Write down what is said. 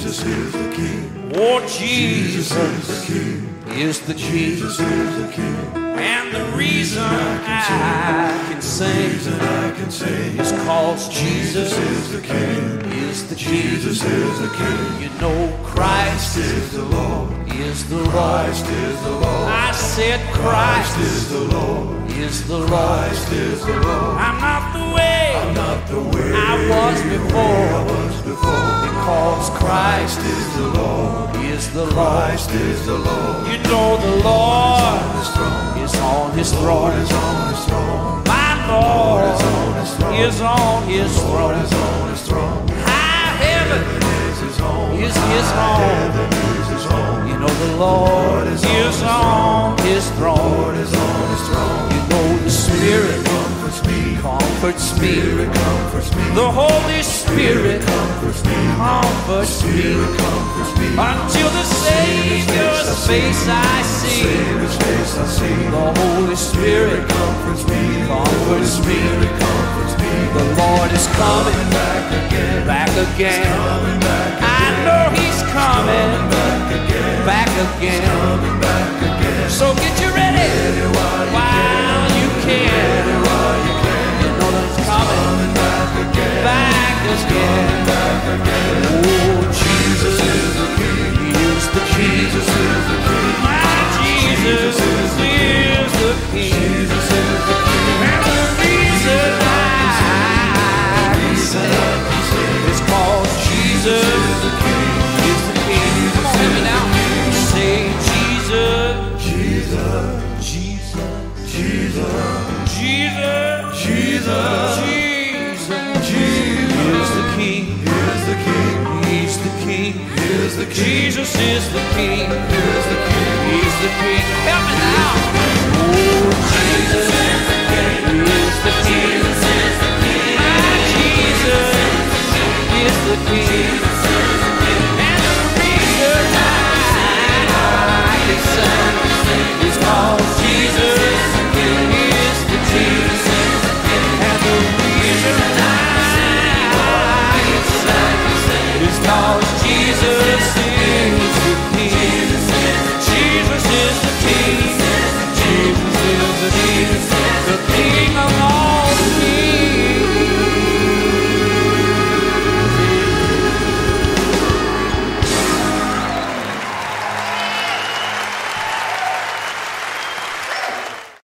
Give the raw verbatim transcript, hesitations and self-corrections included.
Jesus is the King. Oh, Jesus, Jesus is the King. is the King. Jesus is the King. And the reason I can sing Reason I can sing is cause Jesus is the King. is the King. Jesus is the King. You know Christ Is the Lord. is the Lord. Christ is the Lord. I said Christ Christ is the Lord. is the Lord. Christ is the Lord. I'm not the way I'm not the way I was I before, was before. because Christ Is the Lord. is the Lord. Christ is the Lord. You know the Lord His throne. is on His Lord throne. is on His throne. My Lord Lord is on His throne. is on His Lord throne. is on His throne. High heaven Is His home. is His home. Heaven is His home. You know the Lord is on His throne. Lord is on His throne. You know the Spirit Comforts me. comforts me. Spirit comforts me. The Holy Spirit Comforts me. comforts me. Spirit comforts me. Until the Savior's face I see. Savior's face I see. The Holy Spirit Comforts me. comforts me. Spirit comforts me. The Lord is coming Back again. back again. Coming back. I know He's coming Back again. back again. Coming back again. So get you ready while you can. While you can. You know that it's coming Coming back again. back again. Back again. Oh, Jesus is the King. He is the King. Jesus is the King. My Jesus is the King. Jesus is the King. And the reason I can sing is cause Jesus is the King. Come on, hear me now. Say Jesus, Jesus. Jesus, Jesus. Jesus, Jesus. Jesus. Jesus. He is the King. Is the King. He's the King. Is the King. Jesus is the King. Is the King. He's the King. Help me now. Oh, Jesus is the King. He is the King. My Jesus is the King.